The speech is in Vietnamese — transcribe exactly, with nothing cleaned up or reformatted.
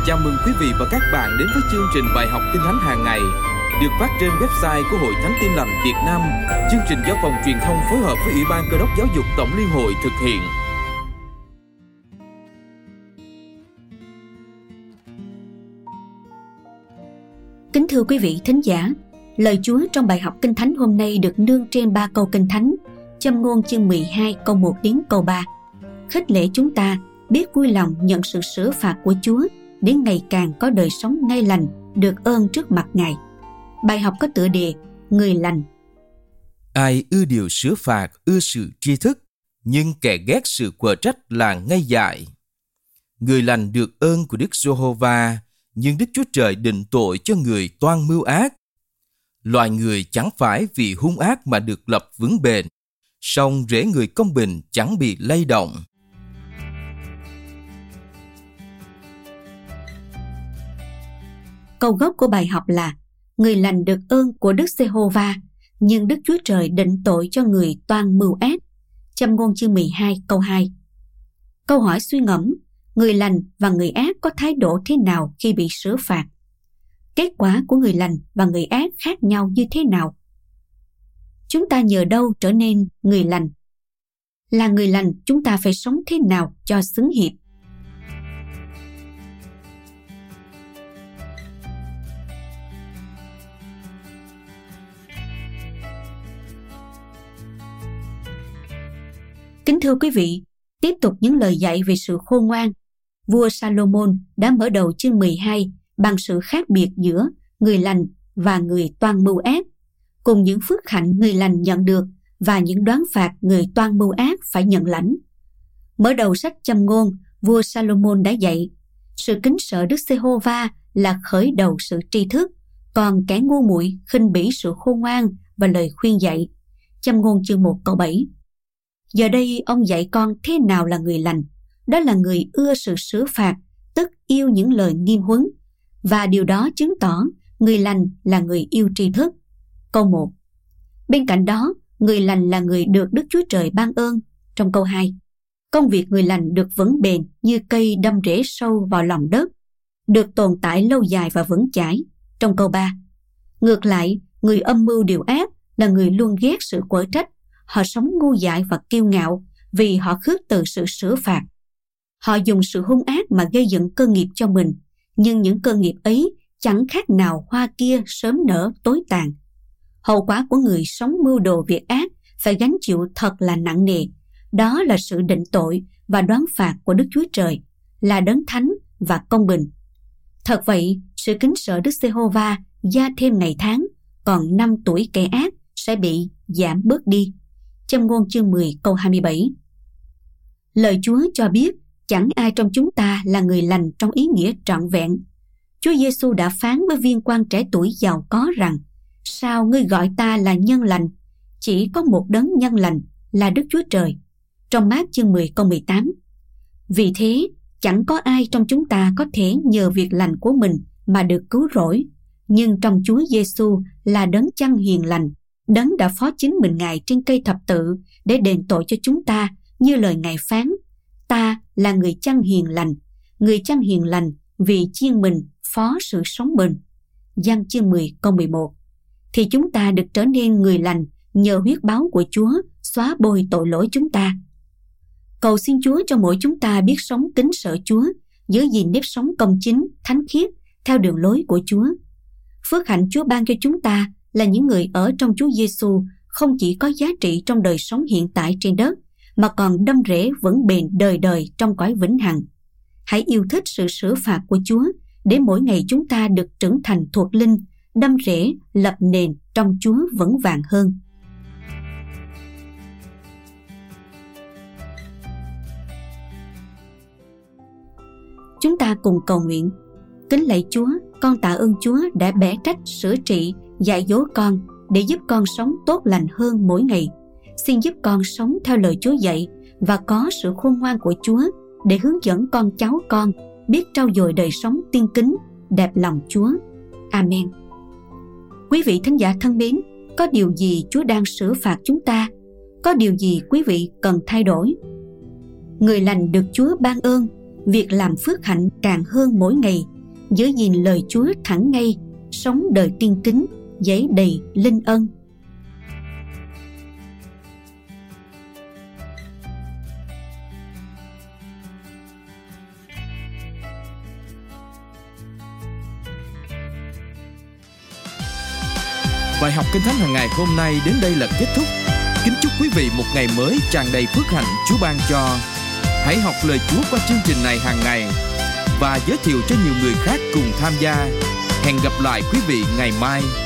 Chào mừng quý vị và các bạn đến với chương trình bài học Kinh Thánh hàng ngày được phát trên website của Hội Thánh Tin Lành Việt Nam. Chương trình do Phòng Truyền thông phối hợp với Ủy ban Cơ đốc Giáo dục Tổng Liên hội thực hiện. Kính thưa quý vị thính giả, lời Chúa trong bài học Kinh Thánh hôm nay được nương trên ba câu Kinh Thánh, Châm ngôn chương mười hai câu một đến câu ba. Khích lệ chúng ta biết vui lòng nhận sự sửa phạt của Chúa để ngày càng có đời sống ngay lành, được ơn trước mặt Ngài. Bài học có tựa đề Người lành. Ai ưa điều sửa phạt ưa sự tri thức, nhưng kẻ ghét sự quở trách là ngây dại. Người lành được ơn của Đức Giê-hô-va, nhưng Đức Chúa Trời định tội cho người toan mưu ác. Loài người chẳng phải vì hung ác mà được lập vững bền, song rễ người công bình chẳng bị lay động. Câu gốc của bài học là người lành được ơn của Đức Giê-hô-va, nhưng Đức Chúa Trời định tội cho người toan mưu ác. Châm ngôn chương mười hai câu hai. Câu hỏi suy ngẫm, người lành và người ác có thái độ thế nào khi bị sửa phạt? Kết quả của người lành và người ác khác nhau như thế nào? Chúng ta nhờ đâu trở nên người lành? Là người lành, chúng ta phải sống thế nào cho xứng hiệp? Kính thưa quý vị, tiếp tục những lời dạy về sự khôn ngoan. Vua Salomon đã mở đầu chương mười hai bằng sự khác biệt giữa người lành và người toan mưu ác, cùng những phước hạnh người lành nhận được và những đoán phạt người toan mưu ác phải nhận lãnh. Mở đầu sách Châm ngôn, vua Salomon đã dạy, sự kính sợ Đức Giê-hô-va là khởi đầu sự tri thức, còn kẻ ngu muội khinh bỉ sự khôn ngoan và lời khuyên dạy. Châm ngôn chương một câu bảy. Giờ đây ông dạy con thế nào là người lành, đó là người ưa sự sửa phạt, tức yêu những lời nghiêm huấn, và điều đó chứng tỏ người lành là người yêu tri thức. Câu một. Bên cạnh đó, người lành là người được Đức Chúa Trời ban ơn. Trong câu hai, công việc người lành được vững bền như cây đâm rễ sâu vào lòng đất, được tồn tại lâu dài và vững chãi. Trong câu ba, ngược lại, người âm mưu điều ác là người luôn ghét sự quở trách. Họ sống ngu dại và kiêu ngạo vì họ khước từ sự sửa phạt. Họ dùng sự hung ác mà gây dựng cơ nghiệp cho mình, nhưng những cơ nghiệp ấy chẳng khác nào hoa kia sớm nở tối tàn. Hậu quả của người sống mưu đồ việc ác phải gánh chịu thật là nặng nề. Đó là sự định tội và đoán phạt của Đức Chúa Trời, là đấng thánh và công bình. Thật vậy, sự kính sợ Đức Giê-hô-va gia thêm ngày tháng, còn năm tuổi kẻ ác sẽ bị giảm bớt đi. Châm ngôn chương mười câu hai mươi bảy. Lời Chúa cho biết chẳng ai trong chúng ta là người lành trong ý nghĩa trọn vẹn. Chúa Giêsu đã phán với viên quan trẻ tuổi giàu có rằng: sao ngươi gọi ta là nhân lành? Chỉ có một đấng nhân lành là Đức Chúa Trời. Trong Mác chương mười câu mười tám. Vì thế, chẳng có ai trong chúng ta có thể nhờ việc lành của mình mà được cứu rỗi, nhưng trong Chúa Giêsu là đấng chăn hiền lành, đấng đã phó chính mình Ngài trên cây thập tự để đền tội cho chúng ta, như lời Ngài phán: ta là người chăn hiền lành, người chăn hiền lành vì chiên mình phó sự sống bền. Giăng chương mười câu mười một. Thì chúng ta được trở nên người lành nhờ huyết báu của Chúa xóa bôi tội lỗi chúng ta. Cầu xin Chúa cho mỗi chúng ta biết sống kính sợ Chúa, giữ gìn nếp sống công chính, thánh khiết theo đường lối của Chúa. Phước hạnh Chúa ban cho chúng ta là những người ở trong Chúa Giêsu không chỉ có giá trị trong đời sống hiện tại trên đất, mà còn đâm rễ vững bền đời đời trong cõi vĩnh hằng. Hãy yêu thích sự sửa phạt của Chúa để mỗi ngày chúng ta được trưởng thành thuộc linh, đâm rễ lập nền trong Chúa vững vàng hơn. Chúng ta cùng cầu nguyện. Kính lạy Chúa, con tạ ơn Chúa đã bẻ trách, sửa trị, dạy dỗ con để giúp con sống tốt lành hơn mỗi ngày. Xin giúp con sống theo lời Chúa dạy và có sự khôn ngoan của Chúa để hướng dẫn con cháu con biết trau dồi đời sống tiên kính, đẹp lòng Chúa. Amen. Quý vị thính giả thân mến, có điều gì Chúa đang sửa phạt chúng ta? Có điều gì quý vị cần thay đổi? Người lành được Chúa ban ơn, việc làm phước hạnh càng hơn mỗi ngày giữ gìn lời Chúa thẳng ngay, sống đời tiên kính, dẫy đầy linh ân. Bài học Kinh Thánh hàng ngày hôm nay đến đây là kết thúc. Kính chúc quý vị một ngày mới tràn đầy phước hạnh Chúa ban cho. Hãy học lời Chúa qua chương trình này hàng ngày và giới thiệu cho nhiều người khác cùng tham gia. Hẹn gặp lại quý vị ngày mai.